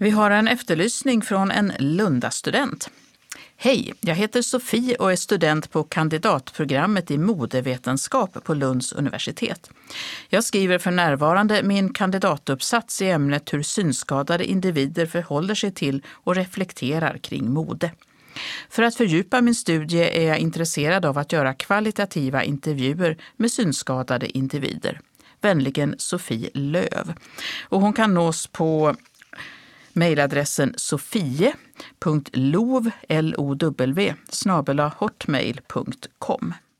Vi har en efterlysning från en Lundastudent. Hej, jag heter Sofie och är student på kandidatprogrammet i modevetenskap på Lunds universitet. Jag skriver för närvarande min kandidatuppsats i ämnet hur synskadade individer förhåller sig till och reflekterar kring mode. För att fördjupa min studie är jag intresserad av att göra kvalitativa intervjuer med synskadade individer. Vänligen Sofie Löv. Och hon kan nås på mejladressen sofie.lov@hotmail.com.